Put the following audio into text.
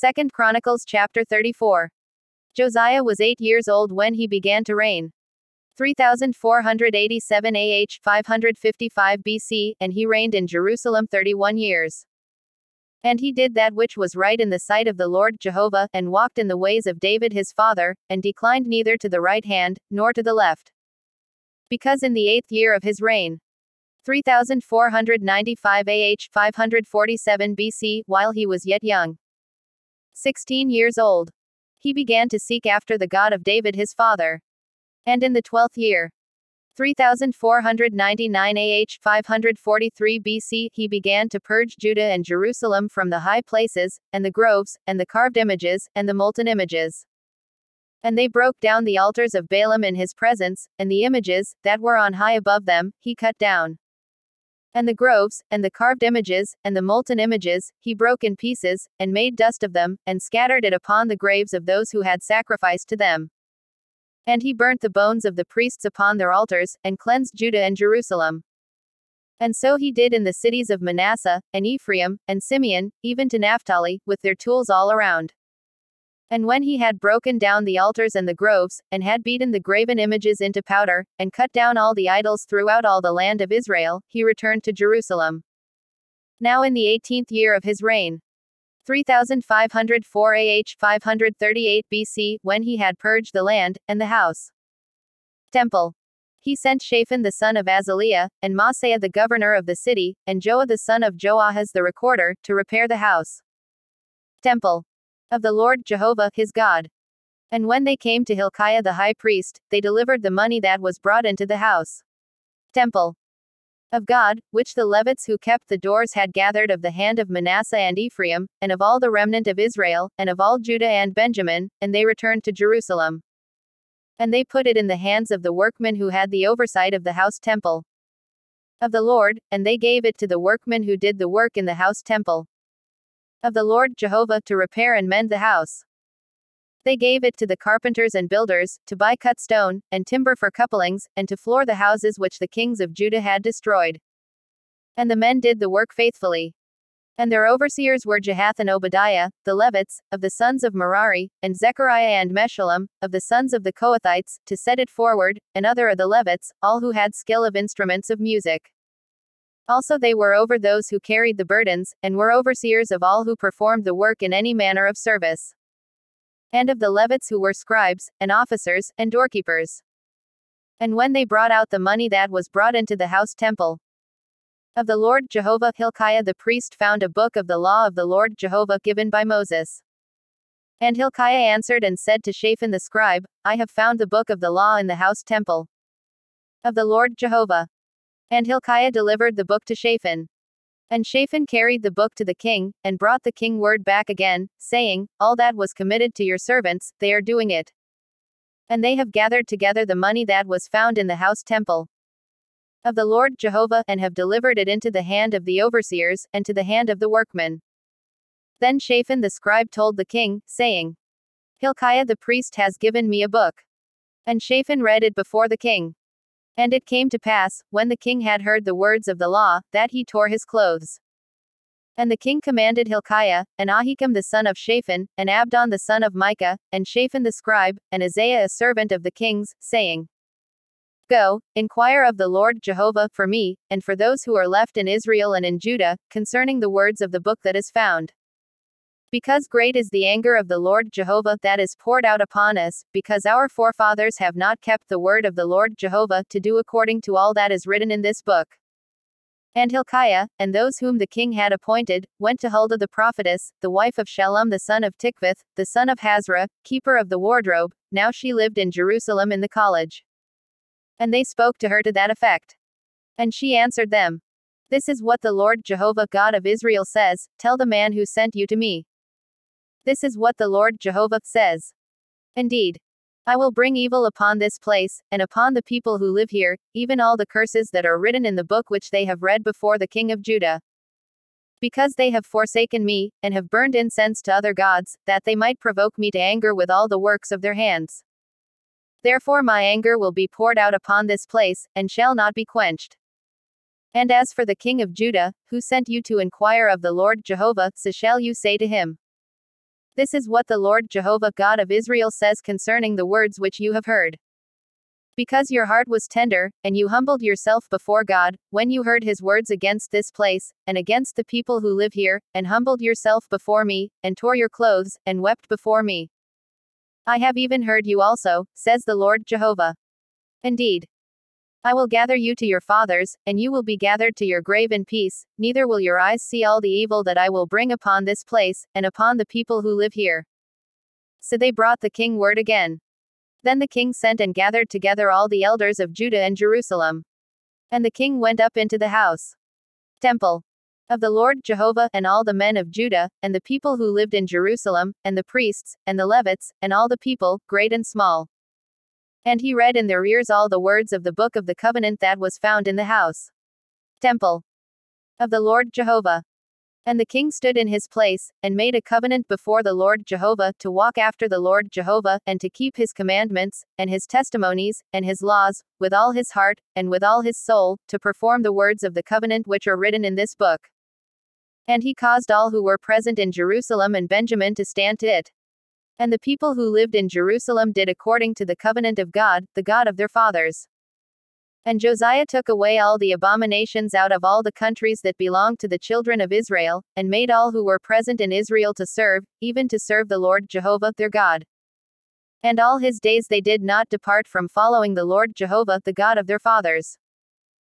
2 Chronicles chapter 34. Josiah was 8 years old when he began to reign. 3487 AH 555 BC, and he reigned in Jerusalem 31 years. And he did that which was right in the sight of the Lord Jehovah, and walked in the ways of David his father, and declined neither to the right hand, nor to the left. Because in the 8th year of his reign, 3495 AH 547 BC, while he was yet young, 16 years old, he began to seek after the God of David his father. And in the 12th year, 3499 AH 543 BC, he began to purge Judah and Jerusalem from the high places, and the groves, and the carved images, and the molten images. And they broke down the altars of Baalim in his presence, and the images, that were on high above them, he cut down. And the groves, and the carved images, and the molten images, he broke in pieces, and made dust of them, and scattered it upon the graves of those who had sacrificed to them. And he burnt the bones of the priests upon their altars, and cleansed Judah and Jerusalem. And so he did in the cities of Manasseh, and Ephraim, and Simeon, even to Naphtali, with their tools all around. And when he had broken down the altars and the groves, and had beaten the graven images into powder, and cut down all the idols throughout all the land of Israel, he returned to Jerusalem. Now in the 18th year of his reign, 3504 AH 538 BC, when he had purged the land, and the house, temple, he sent Shaphan the son of Azaliah, and Maaseiah the governor of the city, and Joah the son of Joahaz the recorder, to repair the house, temple, of the Lord Jehovah, his God. And when they came to Hilkiah the high priest, they delivered the money that was brought into the house, temple, of God, which the Levites who kept the doors had gathered of the hand of Manasseh and Ephraim, and of all the remnant of Israel, and of all Judah and Benjamin, and they returned to Jerusalem. And they put it in the hands of the workmen who had the oversight of the house temple of the Lord, and they gave it to the workmen who did the work in the house temple of the Lord Jehovah, to repair and mend the house. They gave it to the carpenters and builders, to buy cut stone, and timber for couplings, and to floor the houses which the kings of Judah had destroyed. And the men did the work faithfully. And their overseers were Jahath and Obadiah, the Levites, of the sons of Merari, and Zechariah and Meshullam, of the sons of the Kohathites, to set it forward, and other of the Levites, all who had skill of instruments of music. Also they were over those who carried the burdens, and were overseers of all who performed the work in any manner of service. And of the Levites who were scribes, and officers, and doorkeepers. And when they brought out the money that was brought into the house temple of the Lord Jehovah, Hilkiah the priest found a book of the law of the Lord Jehovah given by Moses. And Hilkiah answered and said to Shaphan the scribe, I have found the book of the law in the house temple of the Lord Jehovah. And Hilkiah delivered the book to Shaphan. And Shaphan carried the book to the king, and brought the king word back again, saying, All that was committed to your servants, they are doing it. And they have gathered together the money that was found in the house temple of the Lord Jehovah, and have delivered it into the hand of the overseers, and to the hand of the workmen. Then Shaphan the scribe told the king, saying, Hilkiah the priest has given me a book. And Shaphan read it before the king. And it came to pass, when the king had heard the words of the law, that he tore his clothes. And the king commanded Hilkiah, and Ahikam the son of Shaphan, and Abdon the son of Micah, and Shaphan the scribe, and Isaiah a servant of the king's, saying, Go, inquire of the Lord Jehovah for me, and for those who are left in Israel and in Judah, concerning the words of the book that is found. Because great is the anger of the Lord Jehovah that is poured out upon us, because our forefathers have not kept the word of the Lord Jehovah, to do according to all that is written in this book. And Hilkiah, and those whom the king had appointed, went to Huldah the prophetess, the wife of Shallum the son of Tikvath, the son of Hazra, keeper of the wardrobe. Now she lived in Jerusalem in the college. And they spoke to her to that effect. And she answered them, This is what the Lord Jehovah God of Israel says, Tell the man who sent you to me. This is what the Lord Jehovah says. Indeed, I will bring evil upon this place, and upon the people who live here, even all the curses that are written in the book which they have read before the king of Judah. Because they have forsaken me, and have burned incense to other gods, that they might provoke me to anger with all the works of their hands. Therefore my anger will be poured out upon this place, and shall not be quenched. And as for the king of Judah, who sent you to inquire of the Lord Jehovah, so shall you say to him, This is what the Lord Jehovah God of Israel says concerning the words which you have heard. Because your heart was tender, and you humbled yourself before God, when you heard his words against this place, and against the people who live here, and humbled yourself before me, and tore your clothes, and wept before me. I have even heard you also, says the Lord Jehovah. Indeed, I will gather you to your fathers, and you will be gathered to your grave in peace, neither will your eyes see all the evil that I will bring upon this place, and upon the people who live here. So they brought the king word again. Then the king sent and gathered together all the elders of Judah and Jerusalem. And the king went up into the house, temple of the Lord Jehovah, and all the men of Judah, and the people who lived in Jerusalem, and the priests, and the Levites, and all the people, great and small. And he read in their ears all the words of the book of the covenant that was found in the house, temple of the Lord Jehovah. And the king stood in his place, and made a covenant before the Lord Jehovah, to walk after the Lord Jehovah, and to keep his commandments, and his testimonies, and his laws, with all his heart, and with all his soul, to perform the words of the covenant which are written in this book. And he caused all who were present in Jerusalem and Benjamin to stand to it. And the people who lived in Jerusalem did according to the covenant of God, the God of their fathers. And Josiah took away all the abominations out of all the countries that belonged to the children of Israel, and made all who were present in Israel to serve, even to serve the Lord Jehovah their God. And all his days they did not depart from following the Lord Jehovah the God of their fathers.